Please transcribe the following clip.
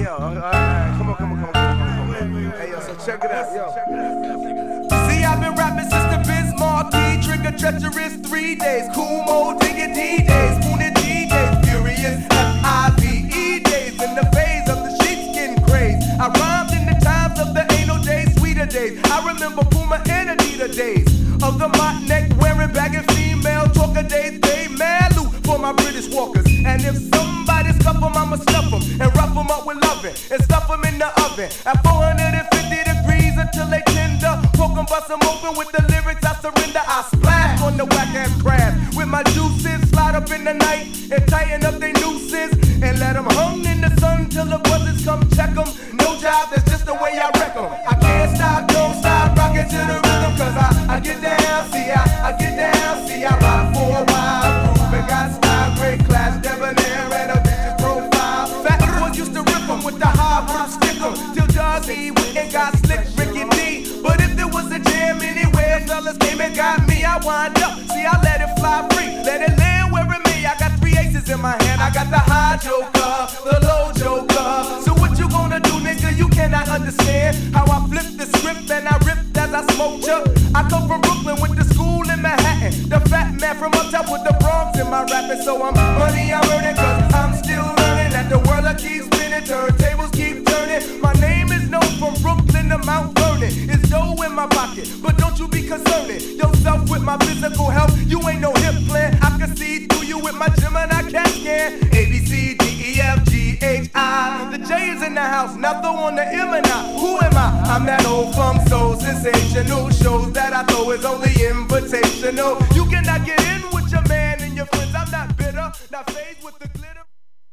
yo, alright, come on. Hey, yo, so check it out, yo. See, I've been rapping since the Biz Marquee, trigger treacherous 3 days, cool mode, diggity days, Poonin' G days, furious FIVE days, in the phase of the sheepskin craze. I rhymed in the times of the ain't no days, sweeter days. I remember Puma and Adidas days, of the mock neck wearing bagging female talker days, they mad loot for my British walkers. And if somebody scuff them, I'ma stuff them and rough them up with loving and stuff them in the oven at 450 degrees until they tender. Poke them, bust them open with the lyrics, I surrender. I splash on the whack ass crab with my juices, slide up in the night and tighten up their nooses and let them hung in the sun till the buzzers come check them. No job, that's just the way I wreck them. I can't stop, don't stop, rockin' to the rhythm, cause I get down, see, I get down, see, I rock for a while, groove and got style, great class, debonair, and a bitch's profile. Fat boys used to rip them with the hard work, stick them, till Doggy and got slick, Ricky D. But if there was a jam anywhere, fellas came and got me, I wind up, see, I let it fly free, let it land wearing me. I got 3 aces in my hand, I got the high joker, the low joker. So what you gonna do, nigga? You cannot understand how I flip the script and I ripped as I smoked ya. I come from Brooklyn, went to school in Manhattan, the fat man from up top with the Bronx in my rapping. So I'm money, I'm earning, cause I'm still learning that the world I keep spinning, turntables keep turning. My name is known from Brooklyn to Mount Vernon. It's dough in my pocket, but don't you be concerning yourself with my physical health. You ain't no hip plan, I can see through you with my Gemini CAT scan. A, B, C, D, E, F, G, H, I. The J is in the house, now throw on the M and I. Who am I? I'm that old funk soul sensational. Shows that I throw is only invitational. You cannot get in with your man and your friends. I'm not bitter, not phased with the glitter.